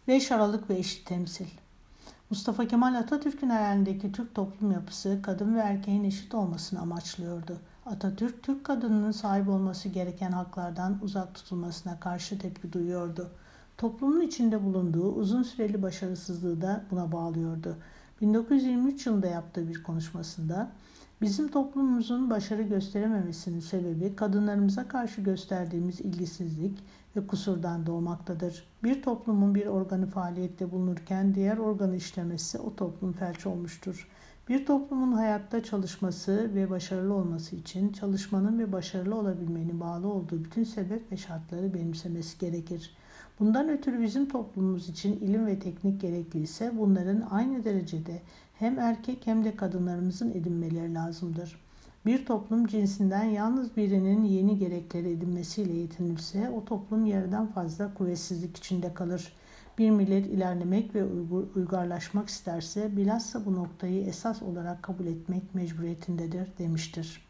5 Aralık ve eşit temsil. Mustafa Kemal Atatürk'ün hayalindeki Türk toplum yapısı kadın ve erkeğin eşit olmasını amaçlıyordu. Atatürk, Türk kadınının sahip olması gereken haklardan uzak tutulmasına karşı tepki duyuyordu. Toplumun içinde bulunduğu uzun süreli başarısızlığı da buna bağlıyordu. 1923 yılında yaptığı bir konuşmasında, "Bizim toplumumuzun başarı gösterememesinin sebebi kadınlarımıza karşı gösterdiğimiz ilgisizlik ve kusurdan doğmaktadır. Bir toplumun bir organı faaliyette bulunurken diğer organı işlemesi o toplum felç olmuştur. Bir toplumun hayatta çalışması ve başarılı olması için çalışmanın ve başarılı olabilmenin bağlı olduğu bütün sebep ve şartları benimsemesi gerekir. Bundan ötürü bizim toplumumuz için ilim ve teknik gerekliyse bunların aynı derecede hem erkek hem de kadınlarımızın edinmeleri lazımdır. Bir toplum cinsinden yalnız birinin yeni gerekleri edinmesiyle yetinirse o toplum yarıdan fazla kuvvetsizlik içinde kalır. Bir millet ilerlemek ve uygarlaşmak isterse bilhassa bu noktayı esas olarak kabul etmek mecburiyetindedir" demiştir.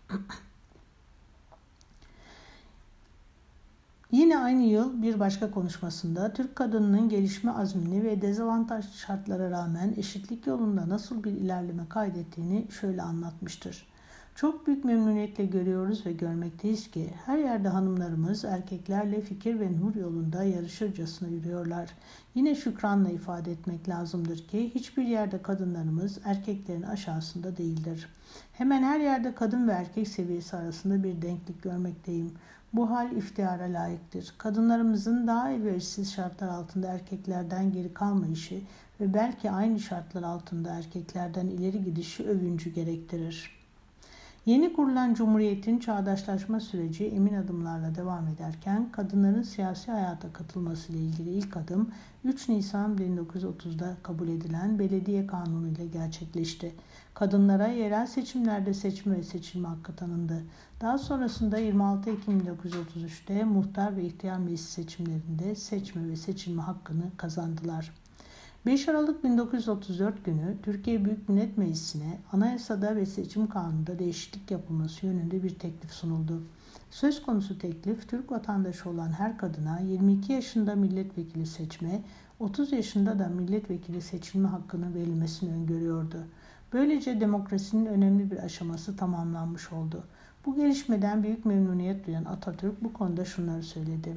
Yine aynı yıl bir başka konuşmasında Türk kadınının gelişme azmini ve dezavantajlı şartlara rağmen eşitlik yolunda nasıl bir ilerleme kaydettiğini şöyle anlatmıştır. "Çok büyük memnuniyetle görüyoruz ve görmekteyiz ki her yerde hanımlarımız erkeklerle fikir ve nur yolunda yarışırcasına yürüyorlar. Yine şükranla ifade etmek lazımdır ki hiçbir yerde kadınlarımız erkeklerin aşağısında değildir. Hemen her yerde kadın ve erkek seviyesi arasında bir denklik görmekteyim. Bu hal iftihara layıktır. Kadınlarımızın daha elverişsiz şartlar altında erkeklerden geri kalmayışı ve belki aynı şartlar altında erkeklerden ileri gidişi övüncü gerektirir." Yeni kurulan Cumhuriyet'in çağdaşlaşma süreci emin adımlarla devam ederken kadınların siyasi hayata katılması ile ilgili ilk adım 3 Nisan 1930'da kabul edilen Belediye Kanunu ile gerçekleşti. Kadınlara yerel seçimlerde seçme ve seçilme hakkı tanındı. Daha sonrasında 26 Ekim 1933'te muhtar ve ihtiyar meclis seçimlerinde seçme ve seçilme hakkını kazandılar. 5 Aralık 1934 günü Türkiye Büyük Millet Meclisi'ne anayasada ve seçim kanununda değişiklik yapılması yönünde bir teklif sunuldu. Söz konusu teklif Türk vatandaşı olan her kadına 22 yaşında milletvekili seçme, 30 yaşında da milletvekili seçilme hakkının verilmesini öngörüyordu. Böylece demokrasinin önemli bir aşaması tamamlanmış oldu. Bu gelişmeden büyük memnuniyet duyan Atatürk bu konuda şunları söyledi.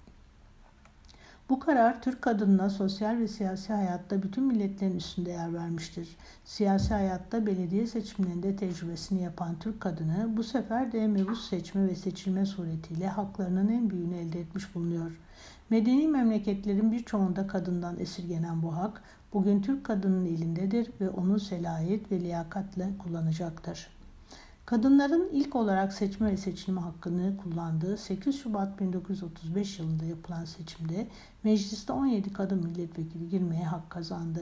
"Bu karar Türk kadınına sosyal ve siyasi hayatta bütün milletlerin üstünde yer vermiştir. Siyasi hayatta belediye seçimlerinde tecrübesini yapan Türk kadını bu sefer de mebus seçme ve seçilme suretiyle haklarının en büyüğünü elde etmiş bulunuyor. Medeni memleketlerin birçoğunda kadından esirgenen bu hak bugün Türk kadının elindedir ve onu selahiyet ve liyakatle kullanacaktır." Kadınların ilk olarak seçme ve seçilme hakkını kullandığı 8 Şubat 1935 yılında yapılan seçimde mecliste 17 kadın milletvekili girmeye hak kazandı.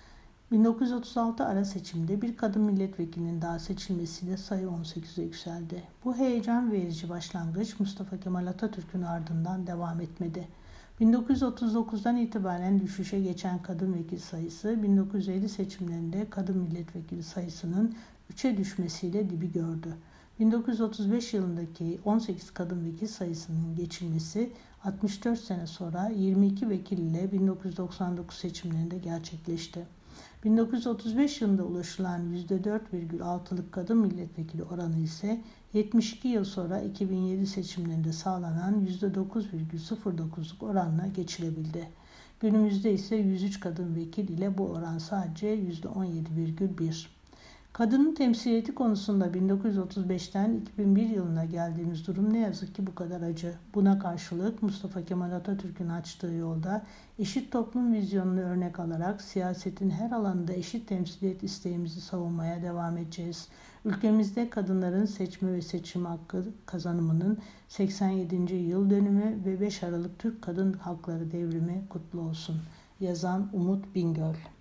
1936 ara seçimde bir kadın milletvekilinin daha seçilmesiyle sayı 18'e yükseldi. Bu heyecan verici başlangıç Mustafa Kemal Atatürk'ün ardından devam etmedi. 1939'dan itibaren düşüşe geçen kadın vekil sayısı 1950 seçimlerinde kadın milletvekili sayısının 3'e düşmesiyle dibi gördü. 1935 yılındaki 18 kadın vekil sayısının geçilmesi 64 sene sonra 22 vekil ile 1999 seçimlerinde gerçekleşti. 1935 yılında ulaşılan %4,6'lık kadın milletvekili oranı ise 72 yıl sonra 2007 seçimlerinde sağlanan %9,09'luk oranla geçilebildi. Günümüzde ise 103 kadın vekil ile bu oran sadece %17,1. Kadının temsiliyeti konusunda 1935'ten 2001 yılına geldiğimiz durum ne yazık ki bu kadar acı. Buna karşılık Mustafa Kemal Atatürk'ün açtığı yolda eşit toplum vizyonunu örnek alarak siyasetin her alanında eşit temsiliyet isteğimizi savunmaya devam edeceğiz. Ülkemizde kadınların seçme ve seçim hakkı kazanımının 87. yıl dönümü ve 5 Aralık Türk Kadın Hakları Devrimi kutlu olsun. Yazan Umut Bingöl.